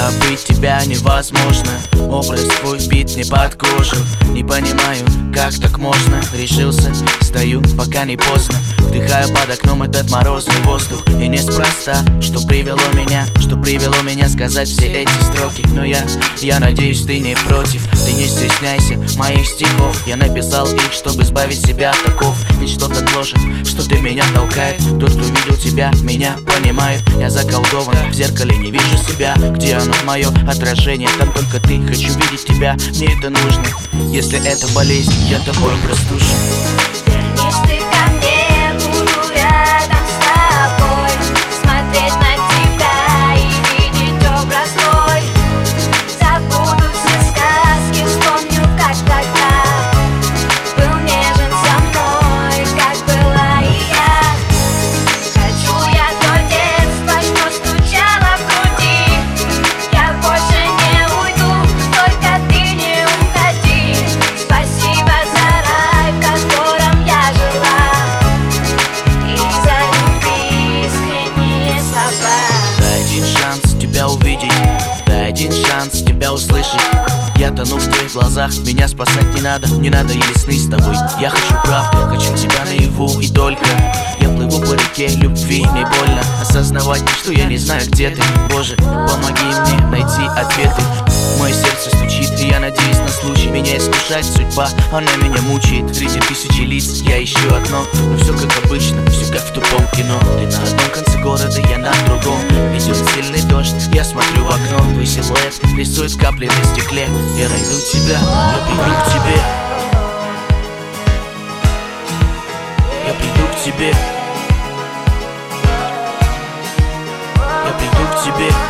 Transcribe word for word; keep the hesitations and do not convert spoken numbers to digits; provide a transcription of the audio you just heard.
Забыть тебя невозможно, образ твой вбит мне под кожу. Не понимаю, как так можно. Решился, стою, пока не поздно. Вдыхаю под окном этот морозный воздух. И неспроста, что привело меня, что привело меня сказать все эти строки. Но я, я надеюсь, ты не против. Ты не стесняйся моих стихов. Я написал их, чтобы избавить себя от оков. Ведь что-то гложет, что-то меня толкает. Тот, кто видел тебя, меня понимает. Я заколдован, в зеркале не вижу себя. Где оно, мое отражение? Там только ты, хочу видеть тебя, мне это нужно. Если это болезнь, я тобой простужен. Вернись ты ко мне, буду рядом с тобой, смотреть на тебя и видеть образ твой. Забуду все сказки, вспомню, как тогда был нежен со мной, как была и я. Хочу я то детство, что стучало в груди. Я больше не уйду, только ты не уходи. Спасибо за рай, в котором я жила, и за любви искренние слова. Дай один шанс тебя увидеть, дай один шанс тебя услышать. Я тону в твоих глазах, меня спасать не надо, не надо и сны с тобой. Я хочу правды, хочу тебя наяву и только. Я плыву по реке любви, мне больно осознавать, что я не знаю, где ты. Боже, помоги мне найти ответы. Мое сердце стучит, и я надеюсь на случай. Меня искушает судьба, она меня мучает. Среди тысячи лиц я ищу одно, но все как обычно, все как в тупом кино. Ты на одном конце города, я на другом. Идет сильный дождь, я смотрю в окно. Твой силуэт рисует капли на стекле. Я найду тебя, я приду к тебе. Я приду к тебе. Я приду к тебе.